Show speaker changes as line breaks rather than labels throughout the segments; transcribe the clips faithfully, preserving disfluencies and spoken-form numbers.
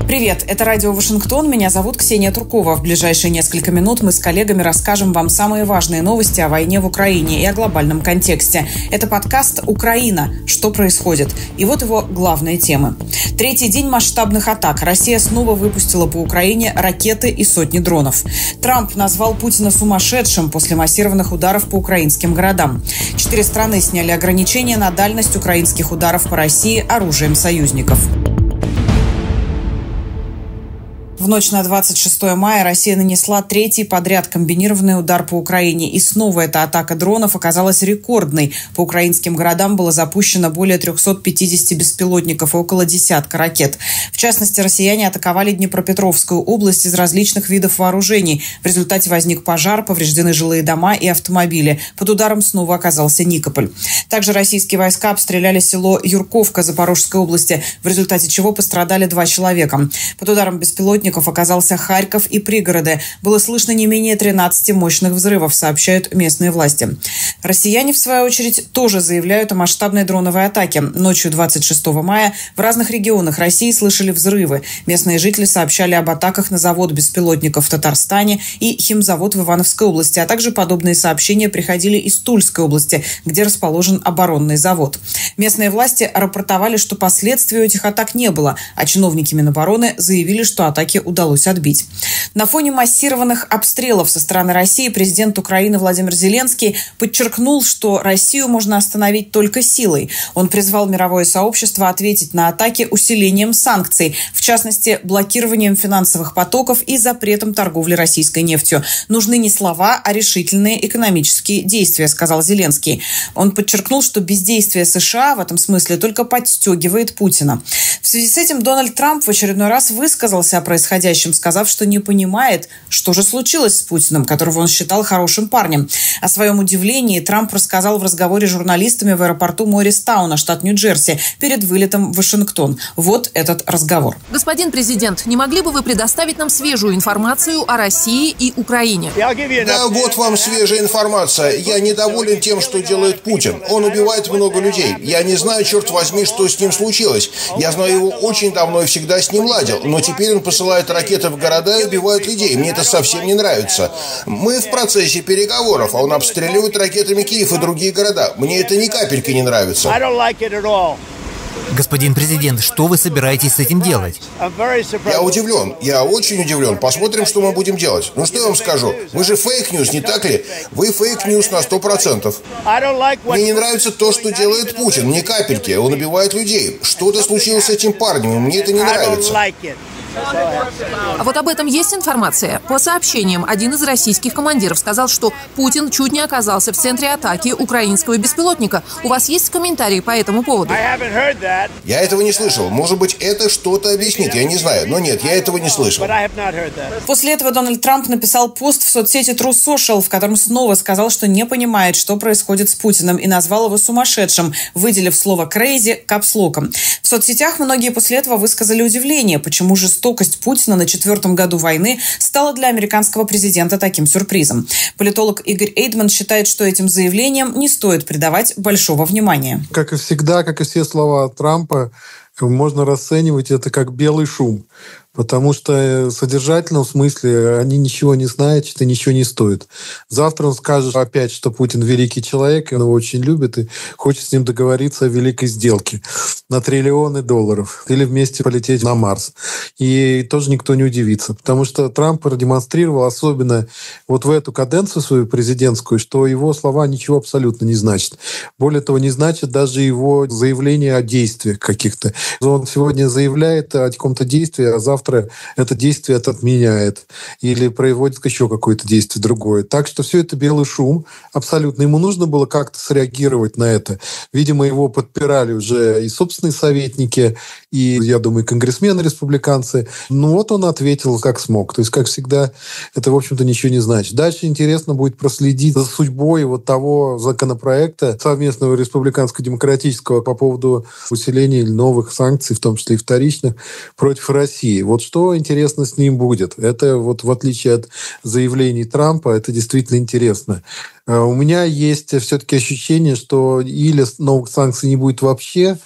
Привет, это радио Вашингтон, меня зовут Ксения Туркова. В ближайшие несколько минут мы с коллегами расскажем вам самые важные новости о войне в Украине и о глобальном контексте. Это подкаст «Украина. Что происходит?». И вот его главные темы. Третий день масштабных атак. Россия снова выпустила по Украине ракеты и сотни дронов. Трамп назвал Путина сумасшедшим после массированных ударов по украинским городам. Четыре страны сняли ограничения на дальность украинских ударов по России оружием союзников. В ночь на двадцать шестое мая Россия нанесла третий подряд комбинированный удар по Украине. И снова эта атака дронов оказалась рекордной. По украинским городам было запущено более триста пятьдесят беспилотников и около десятка ракет. В частности, россияне атаковали Днепропетровскую область из различных видов вооружений. В результате возник пожар, повреждены жилые дома и автомобили. Под ударом снова оказался Никополь. Также российские войска обстреляли село Юрковка Запорожской области, в результате чего пострадали два человека. Под ударом беспилотников оказался Харьков и пригороды. Было слышно не менее тринадцати мощных взрывов, сообщают местные власти. Россияне, в свою очередь, тоже заявляют о масштабной дроновой атаке. Ночью двадцать шестого мая в разных регионах России слышали взрывы. Местные жители сообщали об атаках на завод беспилотников в Татарстане и химзавод в Ивановской области, а также подобные сообщения приходили из Тульской области, где расположен оборонный завод. Местные власти рапортовали, что последствий у этих атак не было, а чиновники Минобороны заявили, что атаки удалось отбить. На фоне массированных обстрелов со стороны России президент Украины Владимир Зеленский подчеркнул, что Россию можно остановить только силой. Он призвал мировое сообщество ответить на атаки усилением санкций, в частности, блокированием финансовых потоков и запретом торговли российской нефтью. Нужны не слова, а решительные экономические действия, сказал Зеленский. Он подчеркнул, что бездействие США в этом смысле только подстегивает Путина. В связи с этим Дональд Трамп в очередной раз высказался о происходящем, сказав, что не понимает, что же случилось с Путиным, которого он считал хорошим парнем. О своем удивлении Трамп рассказал в разговоре с журналистами в аэропорту Морристауна, штат Нью-Джерси, перед вылетом в Вашингтон. Вот этот разговор.
Господин президент, не могли бы вы предоставить нам свежую информацию о России и Украине?
Да, вот вам свежая информация. Я недоволен тем, что делает Путин. Он убивает много людей. Я не знаю, черт возьми, что с ним случилось. Я знаю его очень давно и всегда с ним ладил. Но теперь он посылает ракеты в города и убивают людей. Мне это совсем не нравится. Мы в процессе переговоров, а он обстреливает ракетами Киев и другие города. Мне это ни капельки не нравится.
Господин президент, что вы собираетесь с этим делать?
Я удивлен. Я очень удивлен. Посмотрим, что мы будем делать. Ну что я вам скажу? Вы же фейк-ньюс, не так ли? Вы фейк-ньюс на сто процентов. Мне не нравится то, что делает Путин. Ни капельки. Он убивает людей. Что-то случилось с этим парнем, и мне это не нравится.
А вот об этом есть информация? По сообщениям, один из российских командиров сказал, что Путин чуть не оказался в центре атаки украинского беспилотника. У вас есть комментарии по этому поводу?
Я этого не слышал. Может быть, это что-то объяснит, я не знаю. Но нет, я этого не слышал.
После этого Дональд Трамп написал пост в соцсети True Social, в котором снова сказал, что не понимает, что происходит с Путиным, и назвал его сумасшедшим, выделив слово «crazy» капслоком. В соцсетях многие после этого высказали удивление, почему жестокость Путина на четвертом году войны стала для американского президента таким сюрпризом. Политолог Игорь Эйдман считает, что этим заявлениям не стоит придавать большого внимания.
Как и всегда, как и все слова Трампа, можно расценивать это как белый шум. Потому что в содержательном смысле они ничего не знают, что ничего не стоит. Завтра он скажет опять, что Путин великий человек, и он его очень любит, и хочет с ним договориться о великой сделке на триллионы долларов. Или вместе полететь на Марс. И тоже никто не удивится. Потому что Трамп продемонстрировал, особенно вот в эту каденцию свою президентскую, что его слова ничего абсолютно не значат. Более того, не значит даже его заявление о действиях каких-то. Он сегодня заявляет о каком-то действии, а завтра это действие это отменяет или производит еще какое-то действие другое. Так что все это белый шум. Абсолютно. Ему нужно было как-то среагировать на это. Видимо, его подпирали уже и собственные советники, и, я думаю, конгрессмены республиканцы. Ну вот он ответил как смог. То есть, как всегда, это, в общем-то, ничего не значит. Дальше интересно будет проследить за судьбой вот того законопроекта совместного республиканско-демократического по поводу усиления новых санкций, в том числе и вторичных, против России. Вот что интересно с ним будет. Это вот в отличие от заявлений Трампа, это действительно интересно. У меня есть все-таки ощущение, что или новых санкций не будет вообще,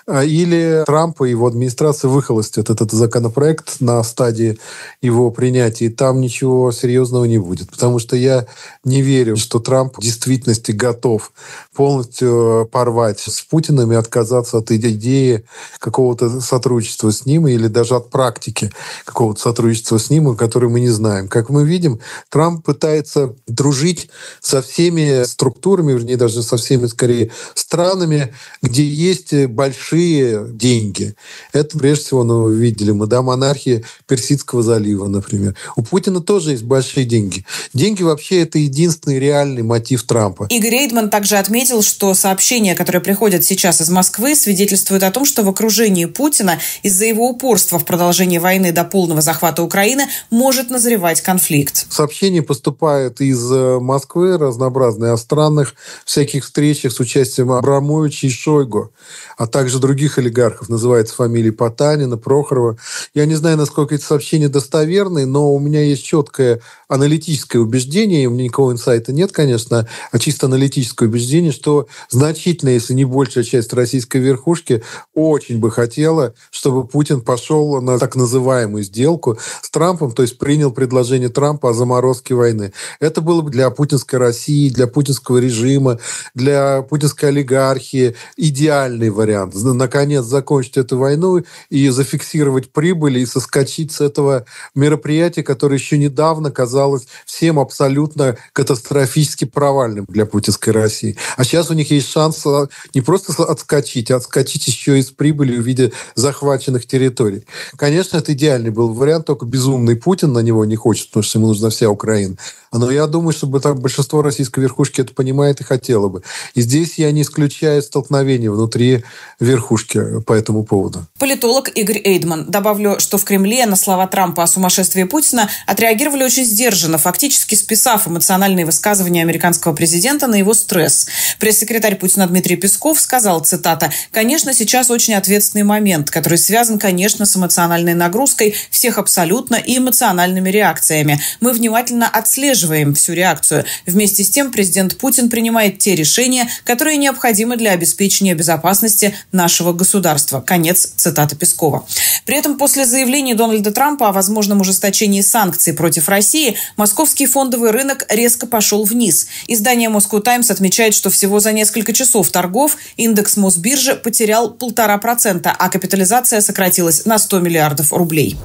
или Трамп и его администрация выхолостят этот законопроект на стадии его принятия, и там ничего серьезного не будет. Потому что я не верю, что Трамп в действительности готов полностью порвать с Путиным и отказаться от идеи какого-то сотрудничества с ним или даже от практики какого-то сотрудничества с ним, который мы не знаем. Как мы видим, Трамп пытается дружить со всеми структурами, вернее, даже со всеми, скорее, странами, где есть большие деньги. Это, прежде всего, ну, видели мы, да, монархии Персидского залива, например. У Путина тоже есть большие деньги. Деньги вообще это единственный реальный мотив Трампа.
Игорь Эйдман также отметил, что сообщения, которые приходят сейчас из Москвы, свидетельствуют о том, что в окружении Путина из-за его упорства в продолжении войны до полного захвата Украины может назревать конфликт.
Сообщения поступают из Москвы разнообразные о странных всяких встречах с участием Абрамовича и Шойгу, а также других олигархов, называется фамилии Потанина, Прохорова. Я не знаю, насколько эти сообщения достоверны, но у меня есть четкое аналитическое убеждение, и у меня никакого инсайта нет, конечно, а чисто аналитическое убеждение, что значительная, если не большая часть российской верхушки очень бы хотела, чтобы Путин пошел на так называемую сделку с Трампом, то есть принял предложение Трампа о заморозке войны. Это было бы для путинской России, для путинского режима, для путинской олигархии идеальный вариант. Наконец закончить эту войну и зафиксировать прибыль и соскочить с этого мероприятия, которое еще недавно казалось всем абсолютно катастрофически провальным для путинской России. А сейчас у них есть шанс не просто отскочить, а отскочить еще и с прибылью в виде захваченных территорий. Конечно, это идеальный был вариант, только безумный Путин на него не хочет, потому что ему нужна вся Украина. Но я думаю, чтобы так большинство российской верхушки это понимает и хотело бы. И здесь я не исключаю столкновения внутри верхушки по этому поводу.
Политолог Игорь Эйдман. Добавлю, что в Кремле на слова Трампа о сумасшествии Путина отреагировали очень сдержанно, фактически списав эмоциональные высказывания американского президента на его стресс. Пресс-секретарь Путина Дмитрий Песков сказал, цитата, «Конечно, сейчас очень ответственный момент, который связан, конечно, с эмоциональной нагрузкой всех абсолютно и эмоциональными реакциями. Мы внимательно отслеживаем всю реакцию. Вместе с тем президент Путин принимает те решения, которые необходимы для обеспечения безопасности нашего государства». Конец цитаты Пескова. При этом после заявления Дональда Трампа о возможном ужесточении санкций против России московский фондовый рынок резко пошел вниз. Издание Moscow Times отмечает, что всего за несколько часов торгов индекс Мосбиржи потерял полтора процента, а капитализация сократилась на сто миллиардов рублей.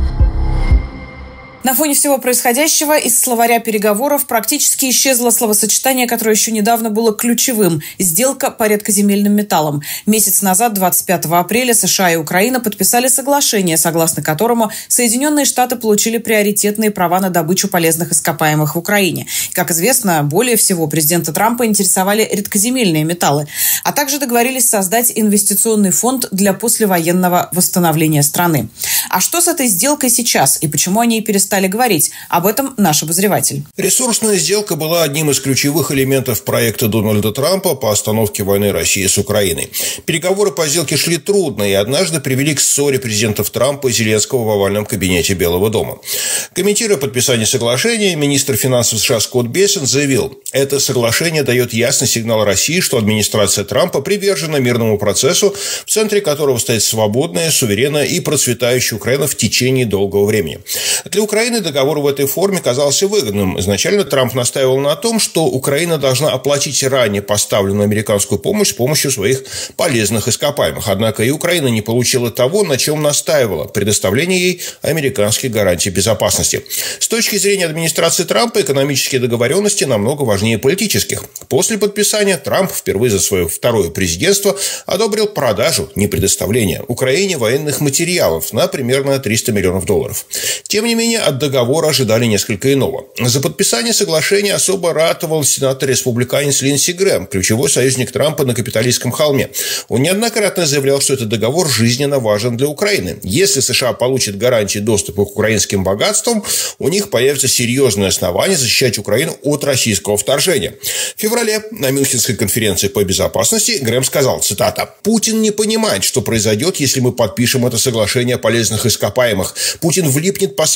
На фоне всего происходящего из словаря переговоров практически исчезло словосочетание, которое еще недавно было ключевым – сделка по редкоземельным металлам. Месяц назад, двадцать пятого апреля, США и Украина подписали соглашение, согласно которому Соединенные Штаты получили приоритетные права на добычу полезных ископаемых в Украине. Как известно, более всего президента Трампа интересовали редкоземельные металлы, а также договорились создать инвестиционный фонд для послевоенного восстановления страны. А что с этой сделкой сейчас и почему о ней перестали говорить? Об этом наш обозреватель.
Ресурсная сделка была одним из ключевых элементов проекта Дональда Трампа по остановке войны России с Украиной. Переговоры по сделке шли трудно и однажды привели к ссоре президентов Трампа и Зеленского в овальном кабинете Белого дома. Комментируя подписание соглашения, министр финансов США Скотт Бессент заявил, это соглашение дает ясный сигнал России, что администрация Трампа привержена мирному процессу, в центре которого стоит свободная, суверенная и процветающая Украина в течение долгого времени. Для Украины договор в этой форме казался выгодным. Изначально Трамп настаивал на том, что Украина должна оплатить ранее поставленную американскую помощь с помощью своих полезных ископаемых. Однако и Украина не получила того, на чем настаивала – предоставление ей американских гарантий безопасности. С точки зрения администрации Трампа экономические договоренности намного важнее политических. После подписания Трамп впервые за свое второе президентство одобрил продажу, не предоставление, Украине военных материалов на примерно триста миллионов долларов. Тем не менее, от договора ожидали несколько иного. За подписание соглашения особо ратовал сенатор-республиканец Линдси Грэм, ключевой союзник Трампа на Капитолийском холме. Он неоднократно заявлял, что этот договор жизненно важен для Украины. Если США получат гарантии доступа к украинским богатствам, у них появится серьезное основание защищать Украину от российского вторжения. В феврале на Мюнхенской конференции по безопасности Грэм сказал, цитата, «Путин не понимает, что произойдет, если мы подпишем это соглашение о полезных ископаемых. Путин влипнет по самые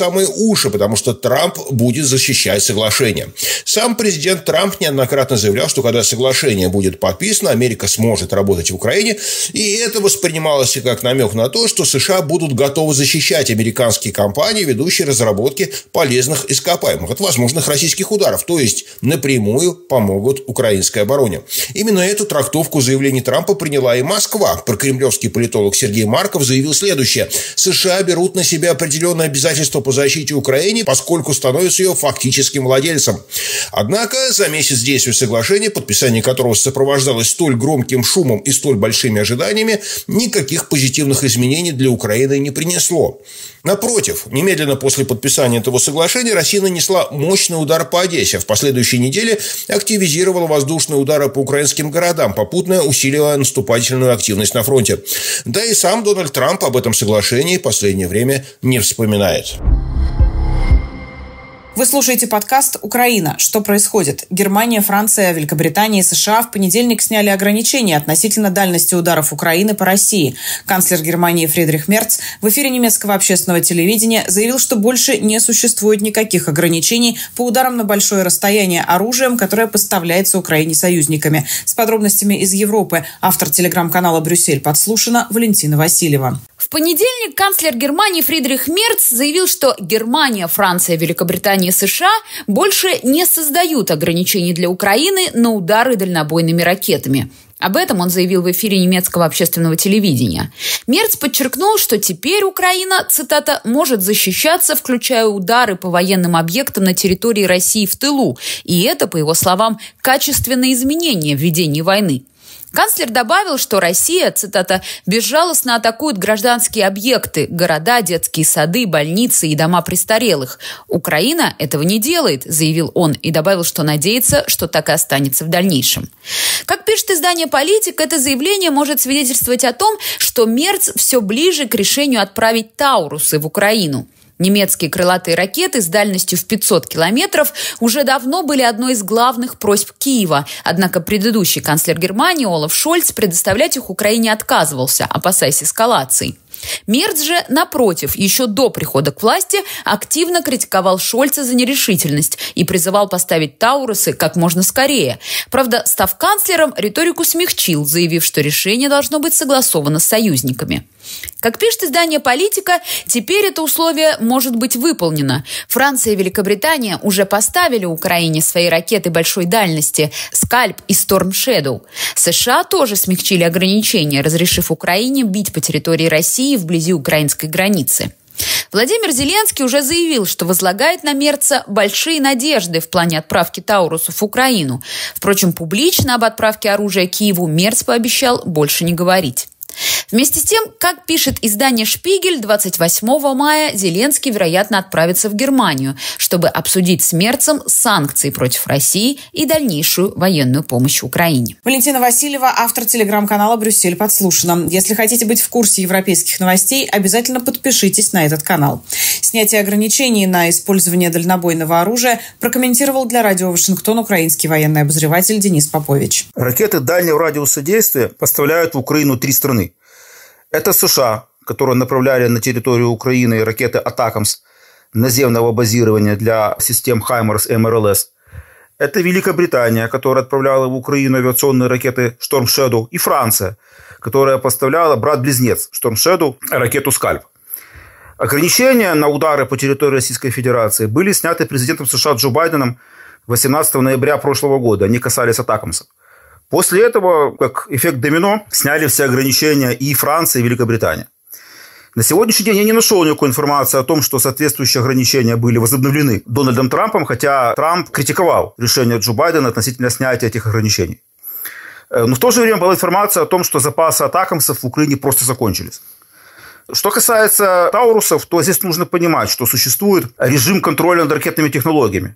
уши, потому что Трамп будет защищать соглашение. Сам президент Трамп неоднократно заявлял, что когда соглашение будет подписано, Америка сможет работать в Украине, и это воспринималось как намек на то, что США будут готовы защищать американские компании, ведущие разработки полезных ископаемых от возможных российских ударов, то есть напрямую помогут украинской обороне. Именно эту трактовку заявлений Трампа приняла и Москва. Прокремлевский политолог Сергей Марков заявил следующее: США берут на себя определенные обязательства по защите Украины, поскольку становятся ее фактическим владельцем. Однако за месяц действия соглашения, подписание которого сопровождалось столь громким шумом и столь большими ожиданиями, никаких позитивных изменений для Украины не принесло. Напротив, немедленно после подписания этого соглашения Россия нанесла мощный удар по Одессе. В последующей неделе активизировала воздушные удары по украинским городам, попутно усиливая наступательную активность на фронте. Да и сам Дональд Трамп об этом соглашении в последнее время не вспоминает.
Вы слушаете подкаст «Украина. Что происходит?». Германия, Франция, Великобритания и США в понедельник сняли ограничения относительно дальности ударов Украины по России. Канцлер Германии Фридрих Мерц в эфире немецкого общественного телевидения заявил, что больше не существует никаких ограничений по ударам на большое расстояние оружием, которое поставляется Украине союзниками. С подробностями из Европы автор телеграм-канала «Брюссель подслушано» Валентина Васильева.
В понедельник канцлер Германии Фридрих Мерц заявил, что Германия, Франция, Великобритания и США больше не создают ограничений для Украины на удары дальнобойными ракетами. Об этом он заявил в эфире немецкого общественного телевидения. Мерц подчеркнул, что теперь Украина, цитата, «может защищаться, включая удары по военным объектам на территории России в тылу». И это, по его словам, качественное изменение в ведении войны. Канцлер добавил, что Россия, цитата, «безжалостно атакует гражданские объекты, города, детские сады, больницы и дома престарелых. Украина этого не делает», заявил он и добавил, что надеется, что так и останется в дальнейшем. Как пишет издание «Политик», это заявление может свидетельствовать о том, что Мерц все ближе к решению отправить «Таурусы» в Украину. Немецкие крылатые ракеты с дальностью в пятьсот километров уже давно были одной из главных просьб Киева. Однако предыдущий канцлер Германии Олаф Шольц предоставлять их Украине отказывался, опасаясь эскалации. Мерц же, напротив, еще до прихода к власти активно критиковал Шольца за нерешительность и призывал поставить «Таурусы» как можно скорее. Правда, став канцлером, риторику смягчил, заявив, что решение должно быть согласовано с союзниками. Как пишет издание «Политика», теперь это условие может быть выполнено. Франция и Великобритания уже поставили Украине свои ракеты большой дальности «Скальп» и «Storm Shadow». США тоже смягчили ограничения, разрешив Украине бить по территории России вблизи украинской границы. Владимир Зеленский уже заявил, что возлагает на Мерца большие надежды в плане отправки «Таурусов» в Украину. Впрочем, публично об отправке оружия Киеву Мерц пообещал больше не говорить. Вместе с тем, как пишет издание «Шпигель», двадцать восьмого мая Зеленский, вероятно, отправится в Германию, чтобы обсудить с Мерцем санкции против России и дальнейшую военную помощь Украине.
Валентина Васильева, автор телеграм-канала «Брюссель подслушано». Если хотите быть в курсе европейских новостей, обязательно подпишитесь на этот канал. Снятие ограничений на использование дальнобойного оружия прокомментировал для радио Вашингтон украинский военный обозреватель Денис Попович.
Ракеты дальнего радиуса действия поставляют в Украину три страны. Это США, которые направляли на территорию Украины ракеты «Атакамс» наземного базирования для систем «Хаймарс» и эм эр эл эс. Это Великобритания, которая отправляла в Украину авиационные ракеты «Storm Shadow», и Франция, которая поставляла брат-близнец «Storm Shadow» ракету «Скальп». Ограничения на удары по территории Российской Федерации были сняты президентом США Джо Байденом восемнадцатого ноября прошлого года. Они касались «Атакамсов». После этого, как эффект домино, сняли все ограничения и Франция, и Великобритания. На сегодняшний день я не нашел никакой информации о том, что соответствующие ограничения были возобновлены Дональдом Трампом, хотя Трамп критиковал решение Джо Байдена относительно снятия этих ограничений. Но в то же время была информация о том, что запасы «Атакамсов» в Украине просто закончились. Что касается «Таурусов», то здесь нужно понимать, что существует режим контроля над ракетными технологиями.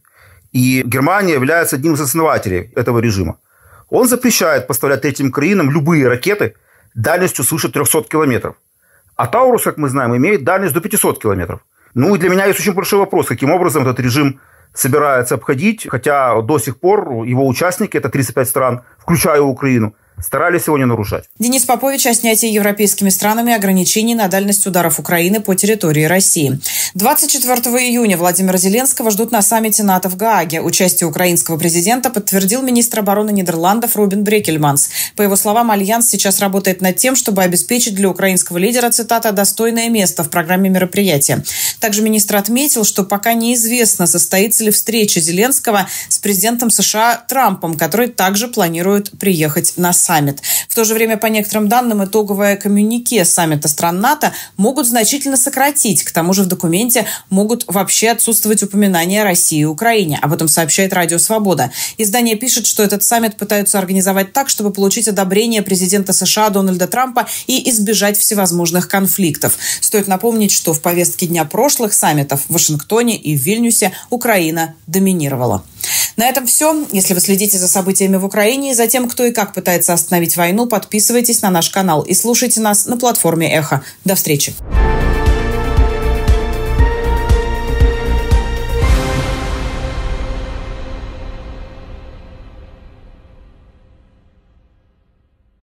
И Германия является одним из основателей этого режима. Он запрещает поставлять третьим краинам любые ракеты дальностью свыше трехсот километров. А «Таурус», как мы знаем, имеет дальность до пятисот километров. Ну и для меня есть очень большой вопрос, каким образом этот режим собирается обходить, хотя до сих пор его участники, это тридцать пять стран, включая Украину, старались его не нарушать.
Денис Попович о снятии европейскими странами ограничений на дальность ударов Украины по территории России. двадцать четвёртого июня Владимира Зеленского ждут на саммите НАТО в Гааге. Участие украинского президента подтвердил министр обороны Нидерландов Рубен Брекельманс. По его словам, Альянс сейчас работает над тем, чтобы обеспечить для украинского лидера, цитата, «достойное место в программе мероприятия». Также министр отметил, что пока неизвестно, состоится ли встреча Зеленского с президентом США Трампом, который также планирует приехать на саммит. В то же время, по некоторым данным, итоговое коммюнике саммита стран НАТО могут значительно сократить. К тому же в документе могут вообще отсутствовать упоминания о России и Украине. Об этом сообщает Радио Свобода. Издание пишет, что этот саммит пытаются организовать так, чтобы получить одобрение президента США Дональда Трампа и избежать всевозможных конфликтов. Стоит напомнить, что в повестке дня прошлых саммитов в Вашингтоне и в Вильнюсе Украина доминировала. На этом все. Если вы следите за событиями в Украине и за тем, кто и как пытается остановить войну, подписывайтесь на наш канал и слушайте нас на платформе «Эхо». До встречи.